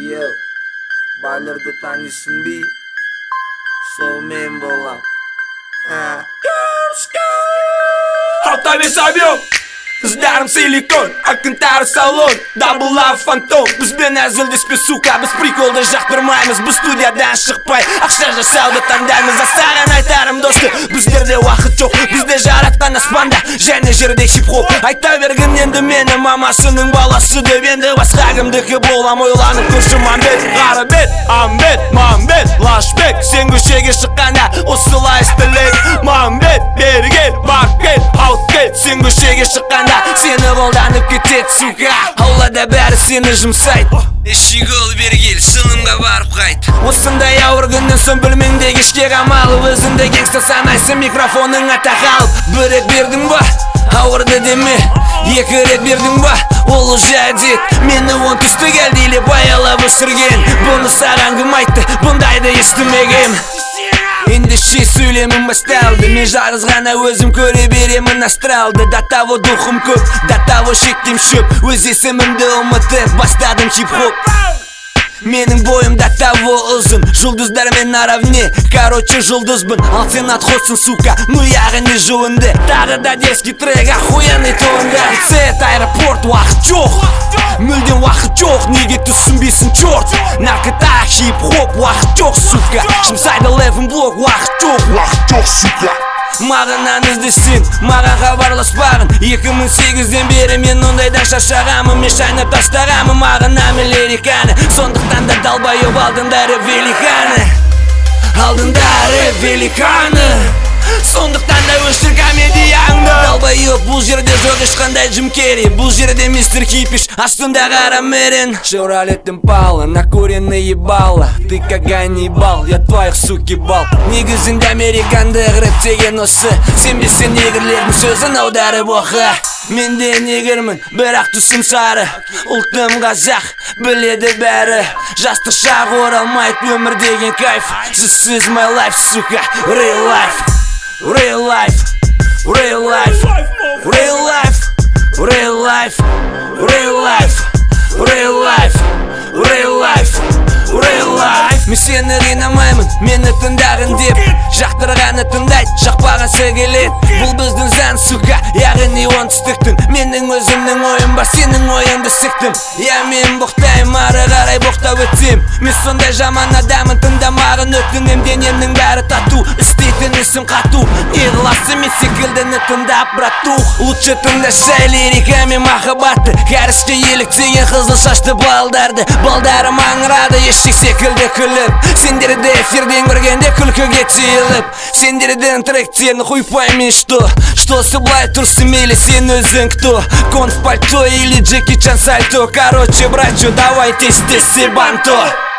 Yo, Байларды танисың бе? Сол мен болам. Автовес объем, здарым силикон, акынтары салон, дабл лав фантом. Бізбен әзілдеспе сука, біз приколды жақтырмаймыз. Біз студиядан шықпай, ақша жасауды таңдаймыз. Саған айтарым досты, біздерде уақыт жоқ. Бізде жаратқан аспанда, және жерде хип-хоп. Айта берген енді мені мамасының баласы деп. Енді басқа кімдікі болам, ойланып көрші Мамбет. Қарабет, Амбет, Мамбет, Лашбек. Сен көшеге шыққанда осылай істелек. Мамбет, бергел, бакел, ауткел. Сен көшеге шыққанда сені қолданып кетет сука. Аулада бәрі сені жұмсайды. Ешігол бергел, шынымға барып қайт. Осындай ауыр күннен соң білмеңде кешке қамалып. Өзіңді геңста санайсың, микрофоныңа тақалып. Бір рет бердің ба, ауырды деме. Екі рет бердің ба, ол уже әдет. Мені оңтүстік әлдейлеп аялап өсірген. Бұны саған кім айтты, бұндайды естімегем. Ендеше сөйлемім басталды. Мен жарыз ғана өзім көре беремін астралды. До того духым көп, до того шектем шөп. Өз есімімді ұмытып бастадым хип-хоп. Менің бойым до того ұзын, жұлдыздармен наравне. Короче жұлдызбын, ал сен отходсың сука. Ну яғни жуынды. Тағы да детский трек, охуенный туынды. Цет, аэропорт, уақыт жоқ. Мүлден уақыт жоқ, неге түсінбейсің чорт. Наркота, хип-хоп, уақыт жоқ сука. Жұмсайды левін блок, уақыт жоқ сука. Мағынан іздесін, маған хабарласпағын. 2008-ден бері мен ондайдан шаршағамын. Мен шайнап тастағамын мағынамын лириканы. Сондықтан да далбайып алдындары великаны. Алдындары великаны. Сондықтан да өшір комедияңды. Далбайып бұл жерде жоқ ешқандай Джим Керри. Бұл жерде мистер Хипиш, астында қара Мерин. Шевролет Импала, накуренный ебало. Ты как Ганнибал, я твоих суки бал. Негізінде американдық рэп деген осы. Сенбесен негрлердің сөзін аударып оқы. Мен де негірмін, бірақ түсім сары. Ұлтым қазақ, біледі бәрі. Жастық шақ оралмайды өмір деген кайф. This is my life, сука, real life. Real life, real life, real life, real life, real life, real life, real life, real life. Мен сені қинамаймын, мені тыңдағын деп. Жақтырғаны тыңдайды, жақпағысы келеді. Бұл біздің заң сука, яғни оңтүстіктің. Менің өзімнің ойым ба, сенің ойыңды сіктім. Я мен боқтайым, ары қарай боқтап өтсем. Мен сондай жаман адамын, тыңдамағын өттіңім. Денемнің бәрі тату, істейтін ісім қату. Еғыласы мен секілдіні тыңдап братух. Лучше тыңдашы лирика мен махаббатты. Кәріске еліктеген қызыл шашты балдарды. Балдарым аңырады ешек секілді күліп. Сендерді эфирден көргенде күлкіге тиылып. Сендердің тректен хуй пойми что былай тұрсың мейлі сен өзің кто. Конф пальто или Джеки Чан сальто. Короче братчо давай тесте себанто.